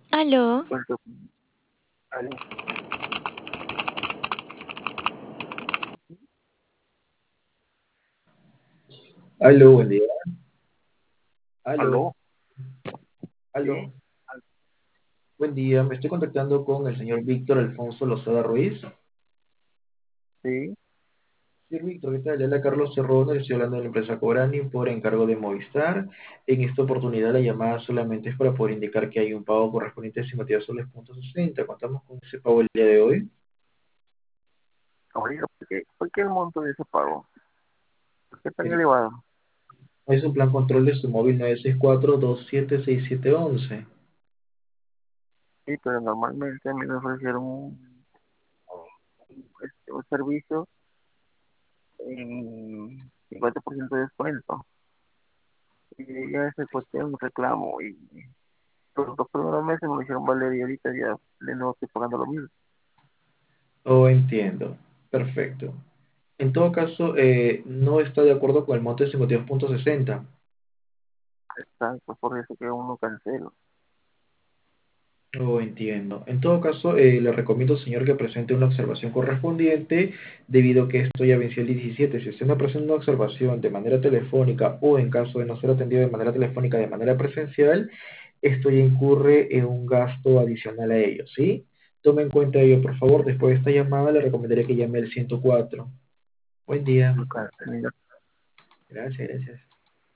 Aló, Puerto Aló, Aló, buen día. Aló, aló, sí, aló. Buen día. Me estoy contactando con el señor Víctor Alfonso Lozada Ruiz. sí, Señor Víctor, ¿qué tal? Le habla Carlos Cerrón, le estoy hablando de la empresa Cobrani por encargo de Movistar. En esta oportunidad la llamada solamente es para poder indicar que hay un pago correspondiente a 52 soles.60. Contamos con ese pago el día de hoy. oiga, ¿por qué el monto de ese pago? ¿Por qué tan Es, elevado? es un plan control de su móvil 964-276711. Sí, pero normalmente a mí me ofrecieron un servicio en 50% de descuento. Y ya se coste un reclamo y los 2 primeros meses me lo hicieron valer y ahorita ya de nuevo estoy pagando lo mismo. Oh, entiendo. Perfecto. En todo caso, no está de acuerdo con el monto de 52.60. Exacto, por eso que uno cancela. Oh, entiendo. En todo caso, le recomiendo, señor, que presente una observación correspondiente, debido a que esto ya venció el 17. Si usted no presenta una observación de manera telefónica o en caso de no ser atendido de manera telefónica de manera presencial, esto ya incurre en un gasto adicional a ello, ¿sí? Tome en cuenta ello, por favor. Después de esta llamada, le recomendaría que llame al 104. Buen día. Lo cancelé. Gracias, gracias.